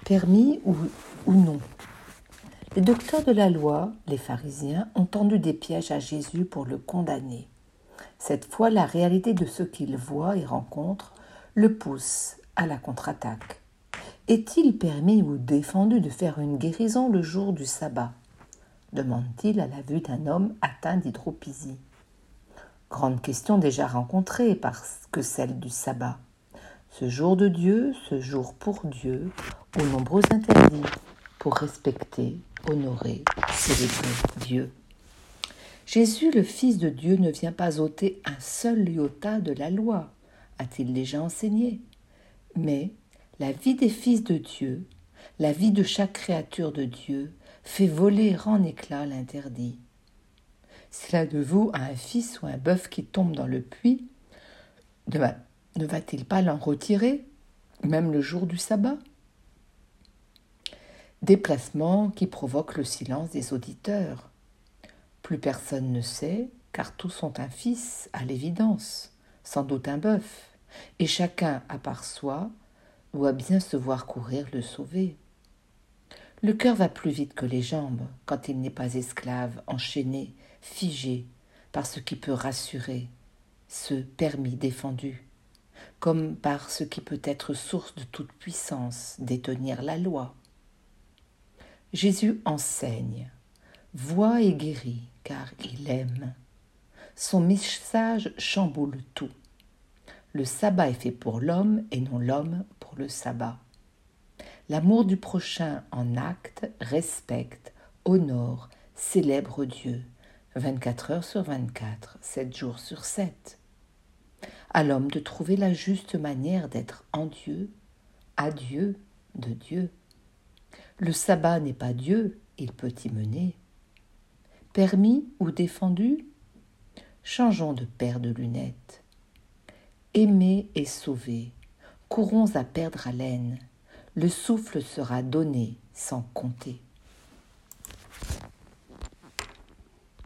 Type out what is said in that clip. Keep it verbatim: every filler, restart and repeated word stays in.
Permis ou, ou non? Les docteurs de la loi, les pharisiens, ont tendu des pièges à Jésus pour le condamner. Cette fois, la réalité de ce qu'il voit et rencontre le pousse à la contre-attaque. Est-il permis ou défendu de faire une guérison le jour du sabbat? Demande-t-il à la vue d'un homme atteint d'hydropisie. Grande question déjà rencontrée parce que celle du sabbat. Ce jour de Dieu, ce jour pour Dieu, aux nombreux interdits, pour respecter, honorer, célébrer Dieu. Jésus, le Fils de Dieu, ne vient pas ôter un seul iota de la loi, a-t-il déjà enseigné. Mais la vie des fils de Dieu, la vie de chaque créature de Dieu, fait voler en éclats l'interdit. Si l'un de vous a un fils ou un bœuf qui tombe dans le puits, ne, va, ne va-t-il pas l'en retirer, même le jour du sabbat? Déplacement qui provoque le silence des auditeurs. Plus personne ne sait, car tous ont un fils, à l'évidence, sans doute un bœuf, et chacun, à part soi, doit bien se voir courir le sauver. Le cœur va plus vite que les jambes quand il n'est pas esclave, enchaîné, figé par ce qui peut rassurer, ce permis défendu, comme par ce qui peut être source de toute puissance, détenir la loi. Jésus enseigne, voit et guérit, car il aime. Son message chamboule tout. Le sabbat est fait pour l'homme et non l'homme pour le sabbat. L'amour du prochain en acte respecte, honore, célèbre Dieu, vingt-quatre heures sur vingt-quatre, sept jours sur sept. À l'homme de trouver la juste manière d'être en Dieu, à Dieu, de Dieu. Le sabbat n'est pas Dieu, il peut y mener. Permis ou défendu? Changeons de paire de lunettes. Aimer et sauver, courons à perdre haleine, le souffle sera donné sans compter.